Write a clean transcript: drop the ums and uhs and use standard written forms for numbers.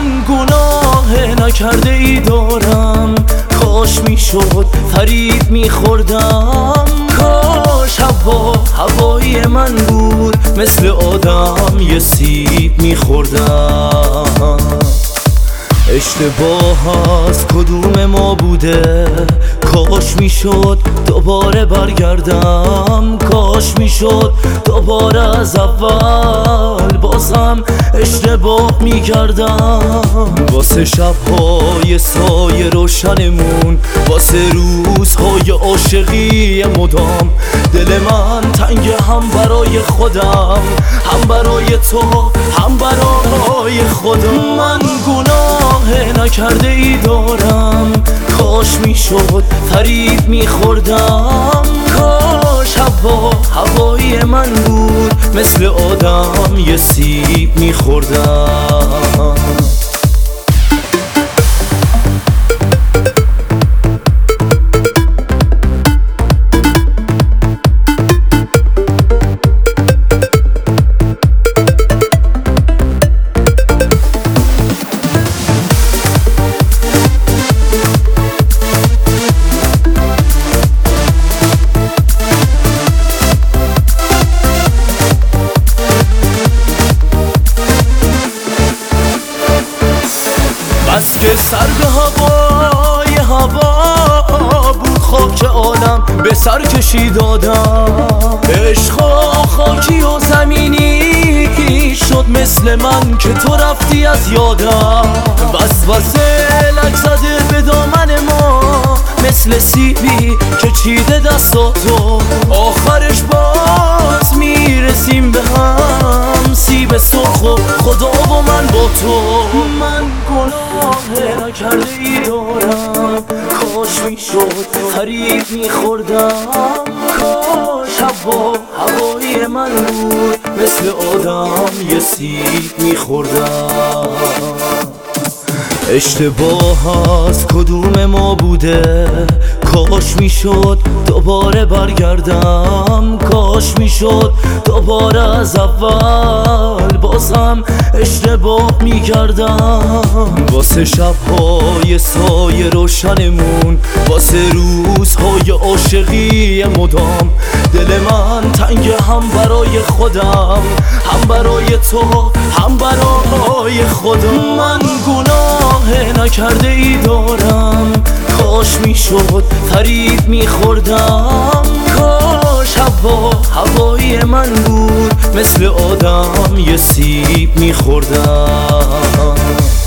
من گناه نکرده ای دارم، کاش میشد فریب میخوردم، کاش هوایی من بود مثل آدم یه سیب میخوردم. اشتباه از کدوم ما بوده؟ کاش میشد دوباره برگردم، کاش میشد دوباره از اول، بازم اشتباه میکردم. واسه شبهای سایه روشنمون، واسه روزهای عاشقی مدام، دل من تنگ هم برای خودم، هم برای تو، هم برای خودم. من گناه نکرده ای دارم، کاش میشد فریب میخوردم، کاش هوایی من بود مثل آدم یه سیب میخوردم. بس که سر به هوای هوا بود، خاک عالم به سر کشید آدم، عشق خاکی و زمینی شد مثل من که تو رفتی از یادم. وسوسه لک زده به دامن ما مثل سیبی که چیده دستاتو، آخرش باز میرسیم به هم، سیب سرخ و خدا و من با تو. من گناه نکرده ای دارم، کاش میشد فریب میخوردم، کاش هوایی من بود مثل آدم یه سیب میخوردم. اشتباه از کدوم ما بوده؟ کاش میشد دوباره برگردم، کاش میشد دوباره از اول، بازم اشتباه میکردم. واسه شبهای سایه روشنمون، واسه روزهای عاشقی مدام، دل من تنگ هم برای خودم، هم برای تو، هم برای خودم. من گناه نکرده ای دارم، کاش میشد فریب میخوردم، کاش هوایی من بود مثل آدم یه سیب میخوردم.